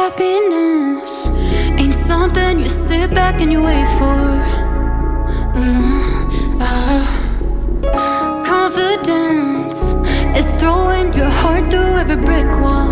Happiness ain't something you sit back and you wait for. Confidence is throwing your heart through every brick wall.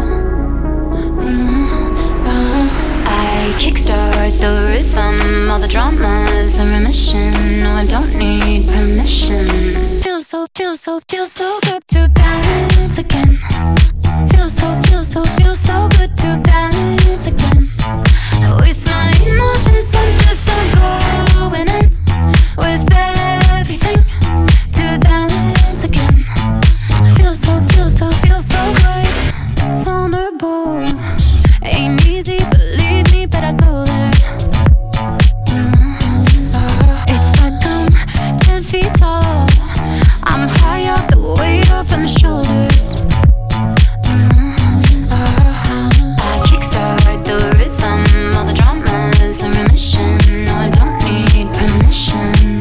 I kickstart the rhythm, all the drama's in remission. No, I don't need permission. Feels so good to dance again. Feels so good to dance again. With my emotions, I'm going in with everything to dance again. Feels so good. Vulnerable ain't easy, believe me, but I go there. It's like I'm 10 feet tall. I'm high off the weight off of my shoulders. I kickstart the rhythm, all the drama's in remission. No, I don't need permission.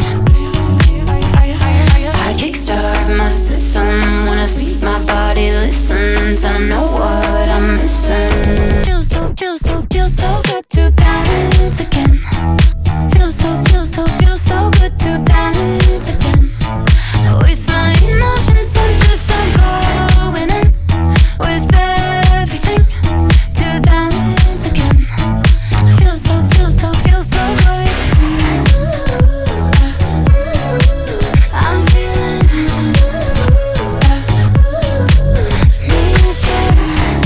I kickstart my system when I speak, my body listens. I know what I'm missing. Feels so good to dance again. Feels so good to dance again. With my emotions, I'm going in with everything to dance again. Feels so good. I'm feeling me again.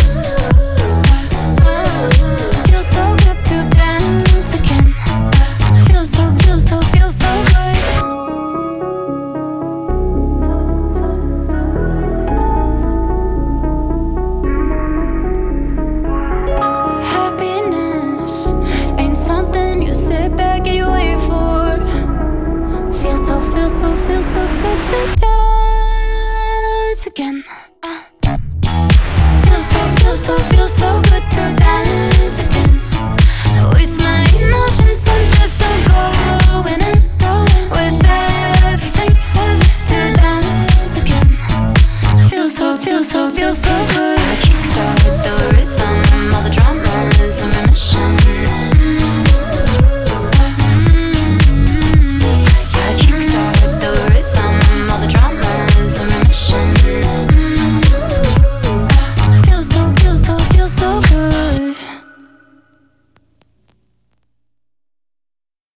Feels so good to dance again. Feels so good. Happiness ain't something you sit back and you wait for. Feels so good to dance again. Feels so good.